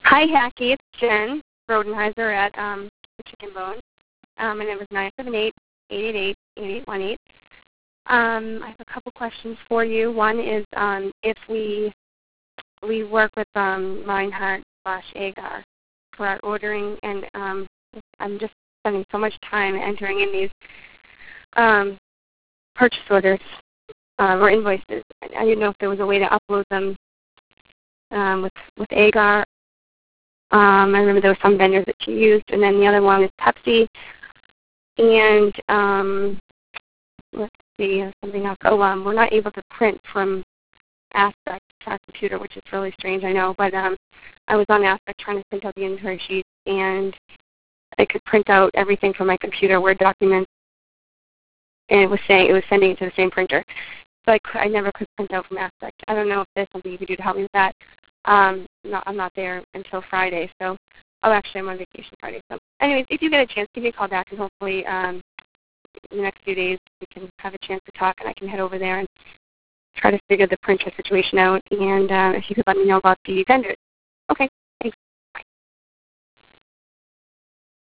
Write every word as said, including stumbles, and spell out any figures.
Hi, Hacky. It's Jen Rodenheiser at um, the Chicken Bone. Um, my number is nine seven eight, eight eight eight, eight eight one eight. Um, I have a couple questions for you. One is um, if we we work with um, Reinhardt slash Agar for our ordering, and um, I'm just spending so much time entering in these um, purchase orders um, or invoices. I didn't know if there was a way to upload them um, with with Agar. Um, I remember there were some vendors that she used, and then the other one is Pepsi. And um, let's see, something else. Oh, um, we're not able to print from Aspect to our computer, which is really strange, I know. But um, I was on Aspect trying to print out the inventory sheet, and I could print out everything from my computer, Word documents, and it was saying it was sending it to the same printer. So I, I never could print out from Aspect. I don't know if there's something you could do to help me with that. Um, no, I'm not there until Friday, so oh, actually I'm on vacation Friday. So, anyways, if you get a chance, give me a call back, and hopefully um, in the next few days we can have a chance to talk, and I can head over there and try to figure the printer situation out. And uh, if you could let me know about the vendors. Okay,